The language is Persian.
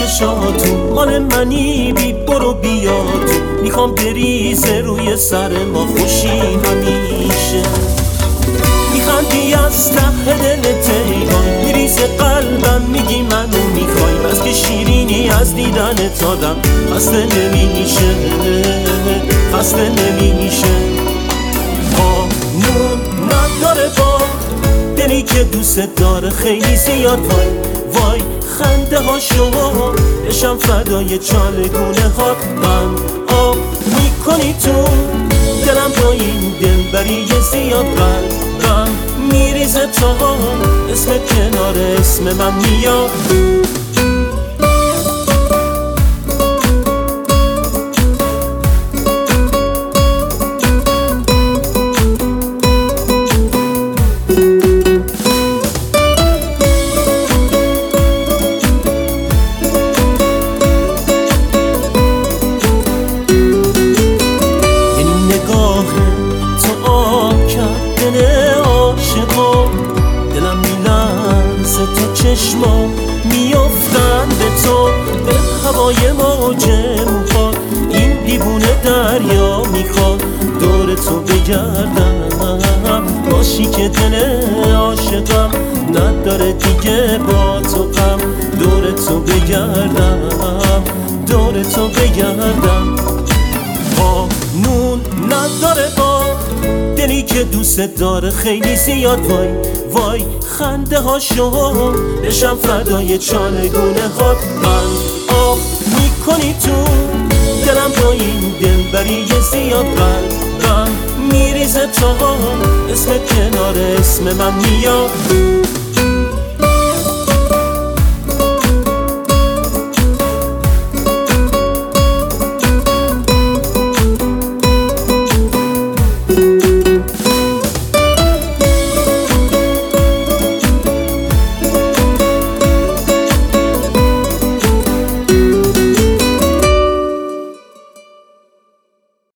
چشاتون مال منی، بی برو بیا تو، میخوام بریزه روی سر ما خوشی همیشه. میخندی از ته دل تیگان، میریزه قلبم میگی منو میخوای، بس که شیرینی از دیدنت آدم خسته نمیشه، خسته نمیشه. قانون نداره با دلی که دوست داره خیلی زیاد، وای وای خنده هاشو بشم فدای چالگونه هات. من آب میکنی تو دلم با این دل بری زیاد، قلبم میریزه تا اسم کنار اسم من میاد. دلم میلرزه تا چشما میافتن به تو، به هوای موج موها این دیوونه دریا میخواد دور تو بگردم، باشی که دل عاشقم نداره دیگه با تو غم، دور تو بگردم، دور تو بگردم. قانون نداره با دلی که دوست داره خیلی زیاد، وای وای خنده هاشو بشم فدای چالگونه هات. من آب میکنی تو دلم با این دل بری زیاد، قلبم میریزه تا اسم کنار اسم من میاد.